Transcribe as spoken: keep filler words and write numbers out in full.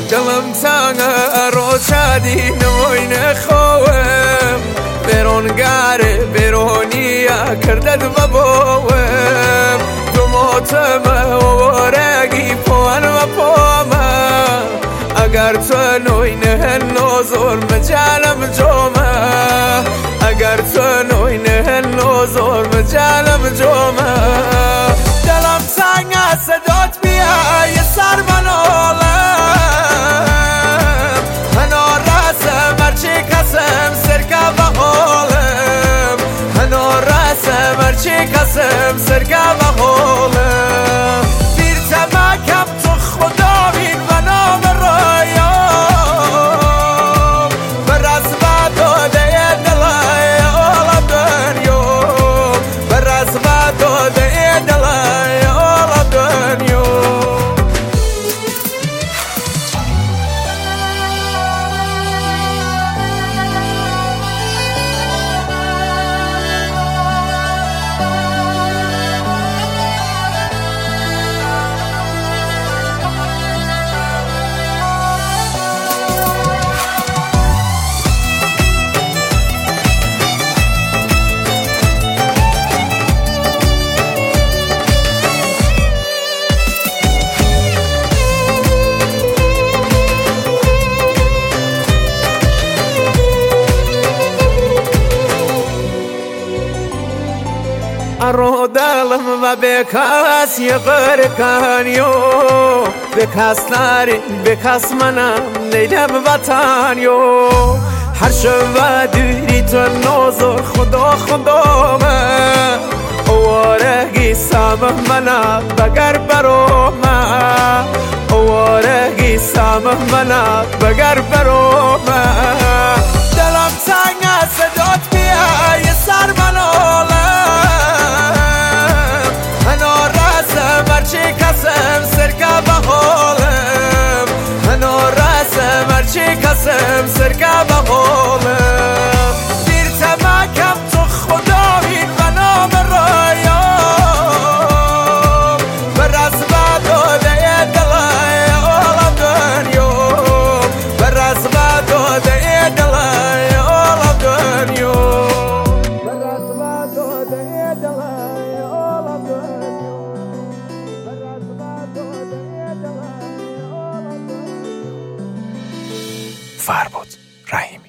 دلم تنگ رو چدی نوین خوام برونگاره برونیا کردد و باوم دو ماتم و رگی پوان و پوما اگر تو نوین هنو ظلم جالم جوما اگر تو نوین هنو ظلم جالم جوما دلم تنگ صدات بیا یه سر من چی کسم سرگا و غولم بیر تمکم تو خدا بین و نام رایم بر از و داده دلای آلم دنیوم بر از و داده دلای آلم دنیوم ارو دلم و بکاس یقر کانیو بکاس ناری بکاس منم لیلم وطنیو هر شب دوری تو نوزر خدا خدا من اوارگی سامه منا بگر برو من اوارگی سامه منا بگر برو من دلم تنگ صدات بیا یه سر منو چی کسم سرگا و غولم منو رسم هر چی کسم سرگا و غولم بیر تمکم تو خدا بین و نام رایم بر از و داده دلای آلم دنیوم بر از و داده دلای آلم دنیوم بر از و داده دلای آلم دنیوم فربود رحیمی